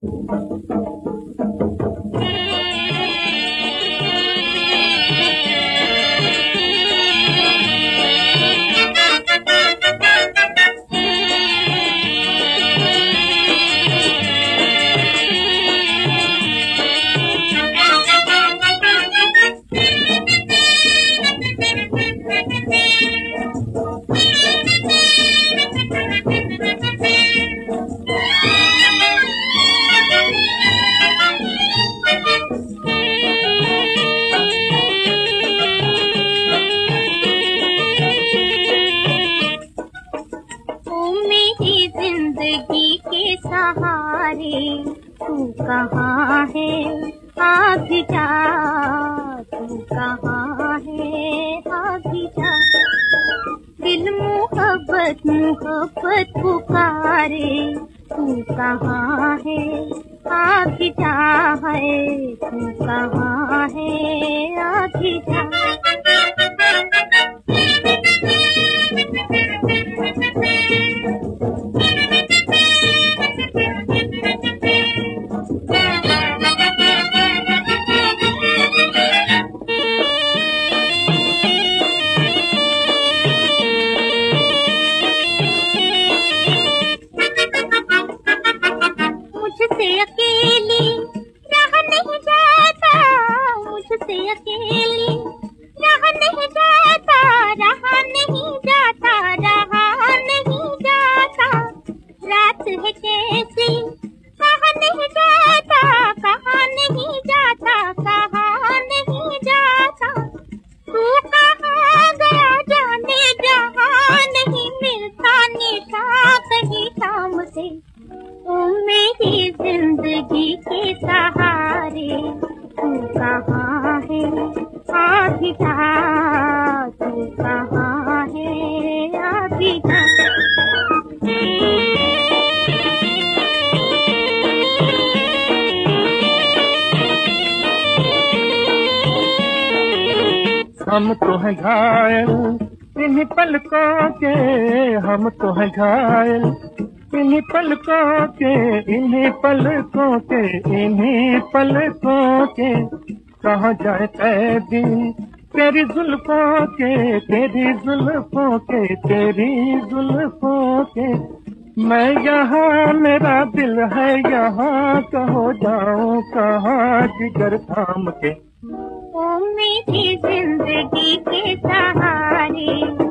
जिंदगी के सहारे तू कहाँ है, आ भी जा। तू कहाँ है, आ भी जा। दिल मोहब्बत मोहब्बत पुकारे, तू कहाँ है, आ भी जा। है तू कहाँ है, आ भी जा। मुझसे अकेली रहा नहीं जाता, मुझसे अकेली रहा नहीं जाता, रहा नहीं जाता, रहा नहीं जाता। रात है कैसी कहा नहीं जाता, कहा नहीं जाता, कहा नहीं जाता। तू कहाँ गया जाने जहाँ नहीं मिलता निशा कहीं शाम से। ओ मेरी जिंदगी के सहारे तू कहाँ है, आ भी जा। तू कहाँ है, आ भी जा। हम तो हैं घायल इन्हीं पलकों के, हम तो हैं घायल इन्हीं पलकों के, इन्हीं पलकों के, इन्हीं पलकों के। कहाँ जाए कैदी तेरी जुल्फों के, तेरी जुल्फों के, तेरी जुल्फों के। मैं यहाँ मेरा दिल है यहाँ, कहो जाऊँ कहाँ जिगर थाम के। ओ मेरी जिंदगी के सहारे